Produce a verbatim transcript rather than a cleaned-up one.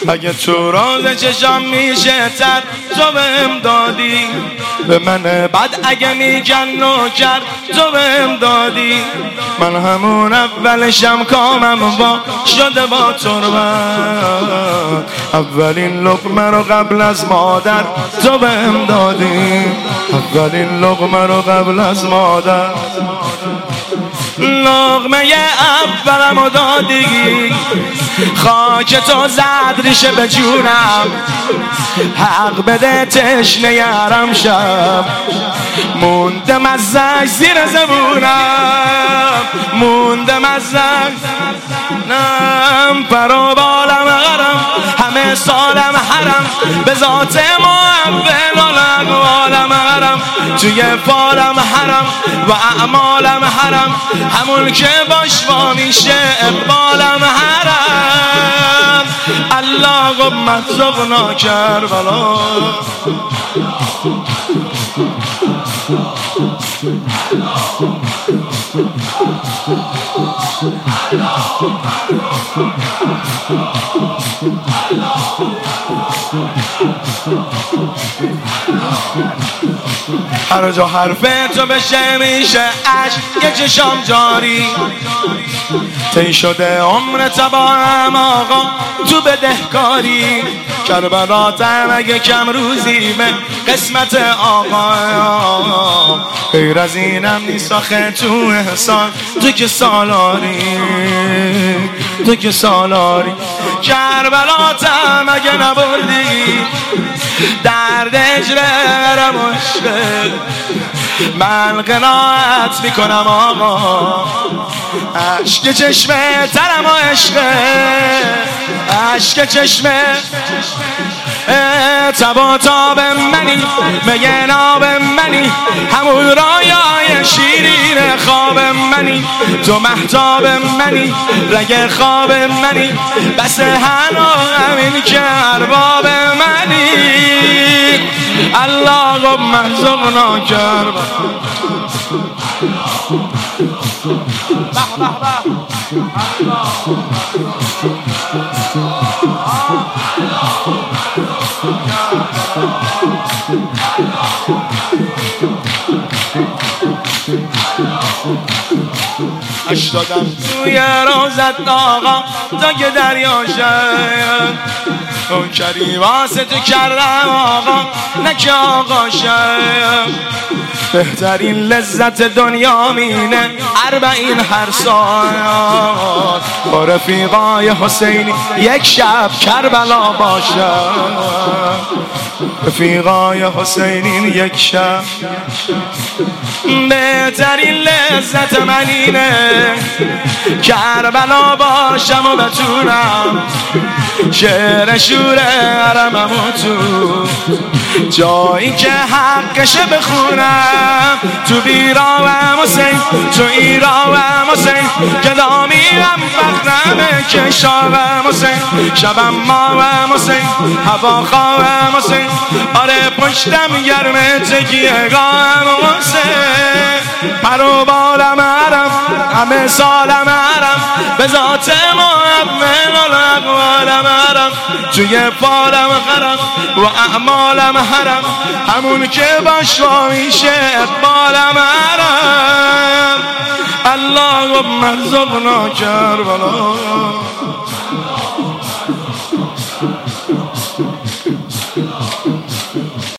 اگه تو راز چشام میشه تر تو بهم دادی، به من بد اگه میگن نوکر تو بهم دادی. من همون اولشم کامم با شده با تربت، اولین لقمه رو قبل از مادر تو بهم دادی، اولین لقمه رو قبل از مادر. لقمه اولم رو دادی، خاک تو زد ریشه به جونم، حق بده تشنه یارم شب، موندم از زنگ زیر زبونم، موندم از زنگ نم پرو بالم غرم، همه سالم حرم، به ذات محول و لقوالم غرم، توی فالم حرم و اعمالم حرم، همون که باش با میشه اقبالم حرم. اللهم ارزقنا کربلا. هر جا حرف تو بشه میشه عشق یه چشام جاری، طی شده عمرت با هم آقا تو بدهکاری، کربلاتم اگه کم روزی به قسمت آقا، غیر از اینم نیست آخه تو احسان، تو که سالاری، تو که سالاری. کربلاتم اگه نبردی درد اجرم و عشقه، من قناعت میکنم آقا، عشق چشمه ترم و عشقه، عشق چشمه تبا تاب منی، میگه ناب منی، همون رایای شیرین خواب منی، تو محتاب منی، رگ خواب منی، بس هنو همین که ارباب منی. اللهم ارزقنا کربلا. اشتادم توی روزت آقا تا که دریا شد، اون کری واسه تو کردم آقا نه که آقا شد، بهترین لذت دنیا مینه اربعین هر سال، با رفیقای حسینی یک شب کربلا باشد، رفیقای حسینی یک شب. بهترین لذت من اینه کربلا باشم و بتونم شعر شور حرمم و تو جایی که حقشه بخونم، تو بیراوم حسین، تو ایراوم حسین، کلامیرم فخرم که شاوم حسین، شبم ماوم حسین، هوا خواهم حسین، آره پشتم گرمه تکیه گاهم حسین، پرو بالم حرم، همه سالم حرم، به ذات محمد و لقوالم حرم، توی فالم غرم و اعمالم حرم، همون که باش با میشه اقبالم حرم. اللهم ارزقنا کربلا.